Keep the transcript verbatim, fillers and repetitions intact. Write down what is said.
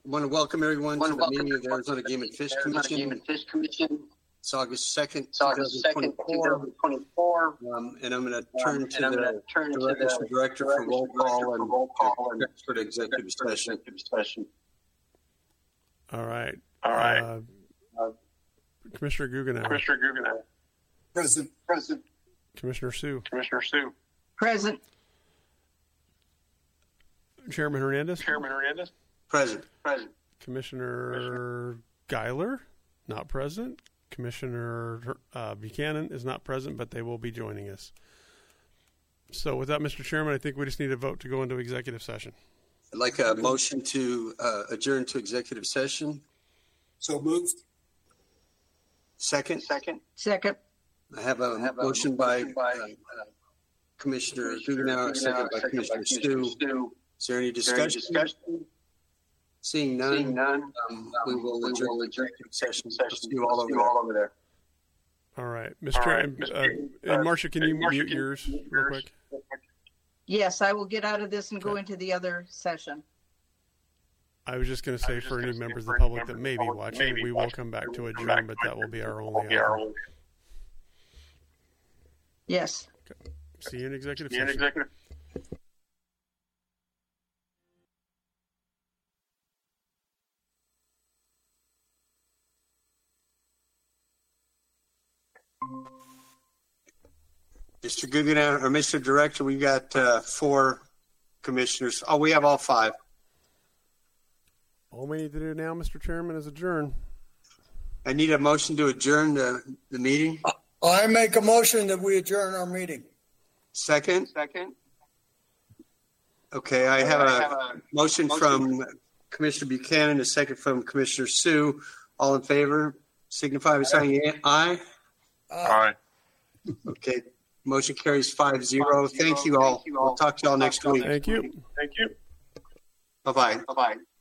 want to welcome everyone to the meeting of the Arizona Game and Fish Commission. Game and Fish Commission. It's August second, It's August second, twenty twenty-four. Um, and I'm going to turn Um, to and I'm the gonna turn to director, the director for roll call and roll call and for the executive session. executive session. All right. All right. Uh, Uh, Commissioner Guggenau. Commissioner Guggenau. Present. Present. Commissioner Sue. Commissioner Sue. Present. Chairman Hernandez. Chairman Hernandez. Present. Present. Commissioner Geiler, not present. Commissioner uh, Buchanan is not present, but they will be joining us. So with that, Mister Chairman, I think we just need a vote to go into executive session. I'd like a motion to uh, adjourn to executive session. So moved. Second. Second. Second. I have a I have a motion by, motion by, uh, uh, Commissioner Commissioner Guggenau, Guggenau, second by second Commissioner by Stu. Commissioner Stu. Is there any Is there any discussion? discussion? Seeing none, Seeing none, um, we will we adjourn will to adjourn executive session. session. Let's do all over Do there. all over there. All right, Mister All right, Chairman, Mister uh, Chairman, and uh, Marcia, can you and Marcia, mute can you yours mute real yours? quick? Yes, I will get out of this and go Okay. into the other session. I was just going to I say was just for any gonna say members of for the any public that members may of be the public that may watching, be we will watching, come back we to will come adjourn, back but to that will be our Will only be our item. only. Yes. See you in executive See you in session. executive. Mister Guggenau, or Mister Director, we got uh, four commissioners. Oh, we have all five. All we need to do now, Mister Chairman, is adjourn. I need a motion to adjourn the, the meeting. I make a motion that we adjourn our meeting. Second. Second. Okay, I have I have a a motion motion. from Commissioner Buchanan, a second from Commissioner Sue. All in favor, signify by saying aye. Uh, All right. Okay, motion carries five zero. Thank you all. We'll talk to y'all next week. Thank you. Thank you. Bye-bye. Bye-bye.